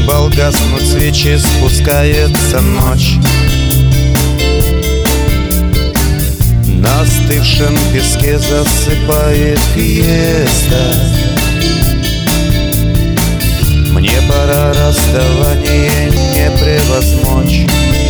цимбал, гаснут свечи, спускается ночь. На остывшем песке засыпает фиеста. Мне пора, расставание не превозмочь.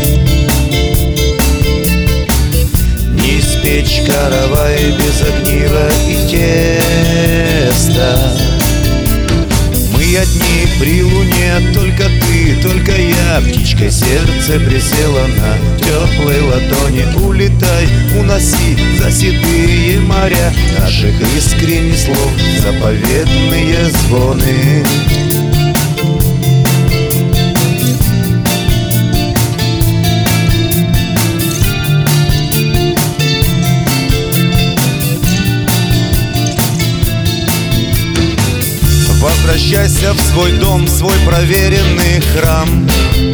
Не испечь каравай без огнива и теста. Мы одни при луне, только ты, только я. Птичкой сердце присело на теплой ладони. Улетай, уноси за седые моря наших искренних слов заповедные звоны. Возвращайся в свой дом, в свой проверенный храм.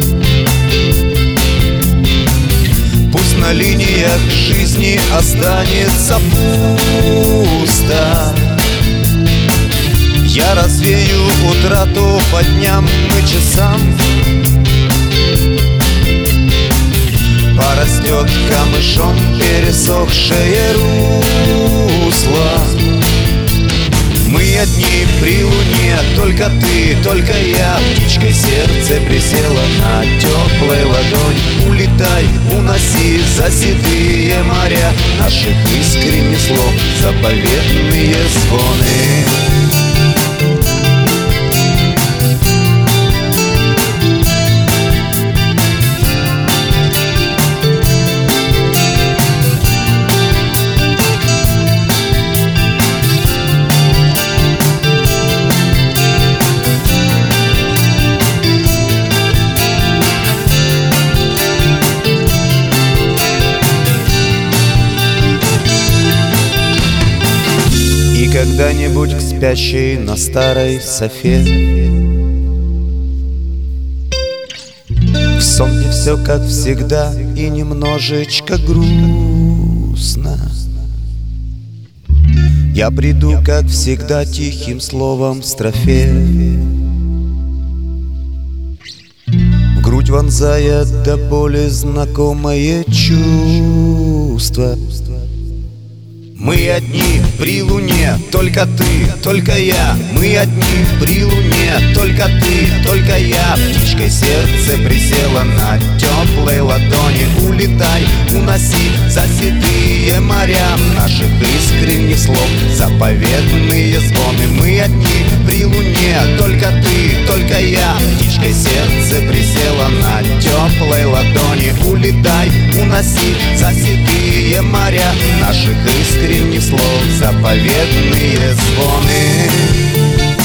Пусть на линиях жизни останется пусто. Я развею утрату по дням и часам. Порастет камышом пересохшее русло. Мы одни при луне, только ты, только я. Птичкой сердце присело на теплой ладони. Улетай, уноси за седые моря наших искренних слов заповедные звоны. Когда-нибудь к спящей на старой софе в сон мне все как всегда и немножечко грустно. Я приду, как всегда, тихим словом в строфе, в грудь вонзая до боли знакомое чувство. Мы одни при луне, только ты, только я. Мы одни при луне, только ты, только я. Птичкой сердце присело на теплой ладони. Улетай, уноси за седые моря наших искренних слов заповедные звоны. Мы одни при луне, только ты, только я. Птичкой сердце присело на теплой ладони. Улетай, уноси за седые моря наших искренних слов заповедные звоны.